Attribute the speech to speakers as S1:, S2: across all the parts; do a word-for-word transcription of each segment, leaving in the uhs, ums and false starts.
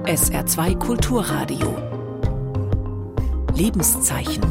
S1: S R zwei Kulturradio. Lebenszeichen.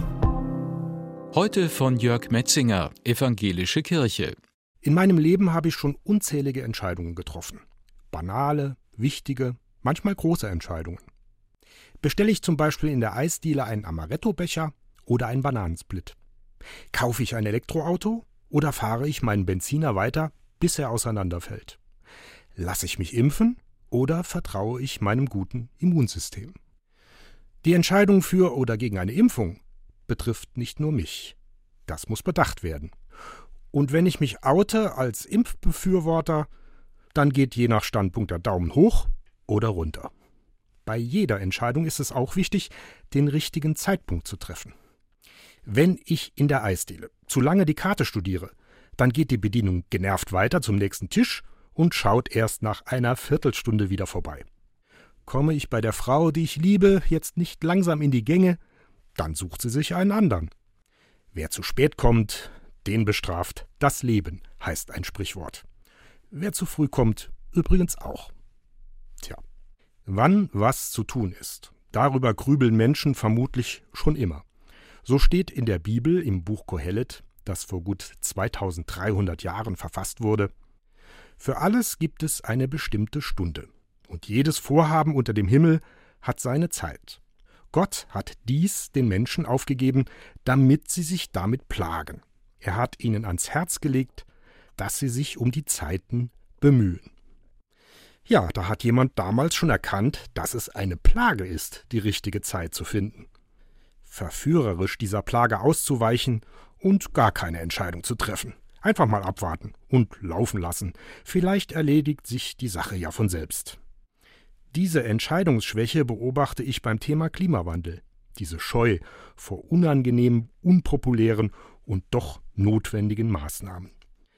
S2: Heute von Jörg Metzinger, Evangelische Kirche.
S3: In meinem Leben habe ich schon unzählige Entscheidungen getroffen. Banale, wichtige, manchmal große Entscheidungen. Bestelle ich zum Beispiel in der Eisdiele einen Amaretto-Becher oder einen Bananensplit? Kaufe ich ein Elektroauto oder fahre ich meinen Benziner weiter, bis er auseinanderfällt? Lasse ich mich impfen oder vertraue ich meinem guten Immunsystem? Die Entscheidung für oder gegen eine Impfung betrifft nicht nur mich. Das muss bedacht werden. Und wenn ich mich oute als Impfbefürworter, dann geht je nach Standpunkt der Daumen hoch oder runter. Bei jeder Entscheidung ist es auch wichtig, den richtigen Zeitpunkt zu treffen. Wenn ich in der Eisdiele zu lange die Karte studiere, dann geht die Bedienung genervt weiter zum nächsten Tisch und schaut erst nach einer Viertelstunde wieder vorbei. Komme ich bei der Frau, die ich liebe, jetzt nicht langsam in die Gänge, dann sucht sie sich einen anderen. Wer zu spät kommt, den bestraft das Leben, heißt ein Sprichwort. Wer zu früh kommt, übrigens auch. Tja, wann was zu tun ist, darüber grübeln Menschen vermutlich schon immer. So steht in der Bibel im Buch Kohelet, das vor gut zweitausenddreihundert Jahren verfasst wurde: Für alles gibt es eine bestimmte Stunde, und jedes Vorhaben unter dem Himmel hat seine Zeit. Gott hat dies den Menschen aufgegeben, damit sie sich damit plagen. Er hat ihnen ans Herz gelegt, dass sie sich um die Zeiten bemühen. Ja, da hat jemand damals schon erkannt, dass es eine Plage ist, die richtige Zeit zu finden. Verführerisch dieser Plage auszuweichen und gar keine Entscheidung zu treffen. Einfach mal abwarten und laufen lassen. Vielleicht erledigt sich die Sache ja von selbst. Diese Entscheidungsschwäche beobachte ich beim Thema Klimawandel. Diese Scheu vor unangenehmen, unpopulären und doch notwendigen Maßnahmen.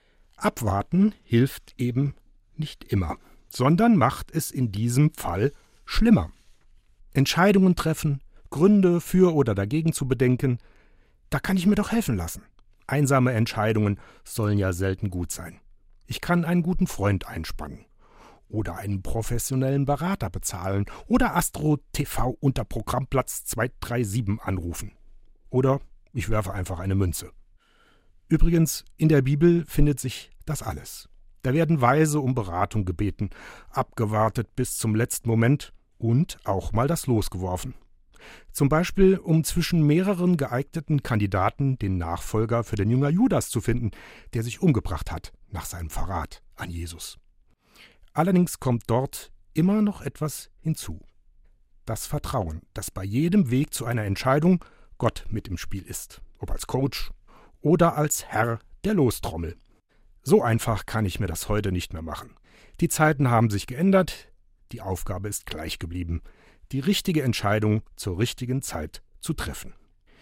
S3: Abwarten hilft eben nicht immer, sondern macht es in diesem Fall schlimmer. Entscheidungen treffen, Gründe für oder dagegen zu bedenken, da kann ich mir doch helfen lassen. Einsame Entscheidungen sollen ja selten gut sein. Ich kann einen guten Freund einspannen oder einen professionellen Berater bezahlen oder Astro T V unter Programmplatz zwei drei sieben anrufen. Oder ich werfe einfach eine Münze. Übrigens, in der Bibel findet sich das alles. Da werden Weise um Beratung gebeten, abgewartet bis zum letzten Moment und auch mal das Los geworfen. Zum Beispiel, um zwischen mehreren geeigneten Kandidaten den Nachfolger für den Jünger Judas zu finden, der sich umgebracht hat nach seinem Verrat an Jesus. Allerdings kommt dort immer noch etwas hinzu. Das Vertrauen, dass bei jedem Weg zu einer Entscheidung Gott mit im Spiel ist, ob als Coach oder als Herr der Lostrommel. So einfach kann ich mir das heute nicht mehr machen. Die Zeiten haben sich geändert, die Aufgabe ist gleich geblieben, die richtige Entscheidung zur richtigen Zeit zu treffen.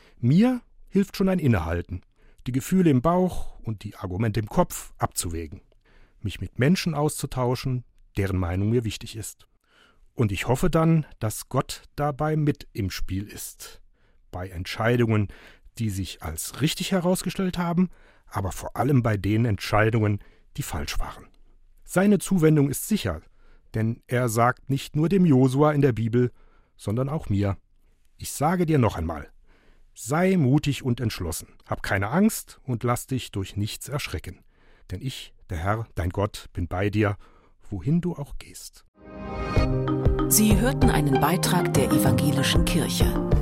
S3: Mir hilft schon ein Innehalten, die Gefühle im Bauch und die Argumente im Kopf abzuwägen, mich mit Menschen auszutauschen, deren Meinung mir wichtig ist. Und ich hoffe dann, dass Gott dabei mit im Spiel ist, bei Entscheidungen, die sich als richtig herausgestellt haben, aber vor allem bei den Entscheidungen, die falsch waren. Seine Zuwendung ist sicher, denn er sagt nicht nur dem Josua in der Bibel, sondern auch mir: Ich sage dir noch einmal, sei mutig und entschlossen, hab keine Angst und lass dich durch nichts erschrecken. Denn ich, der Herr, dein Gott, bin bei dir, wohin du auch gehst.
S1: Sie hörten einen Beitrag der Evangelischen Kirche.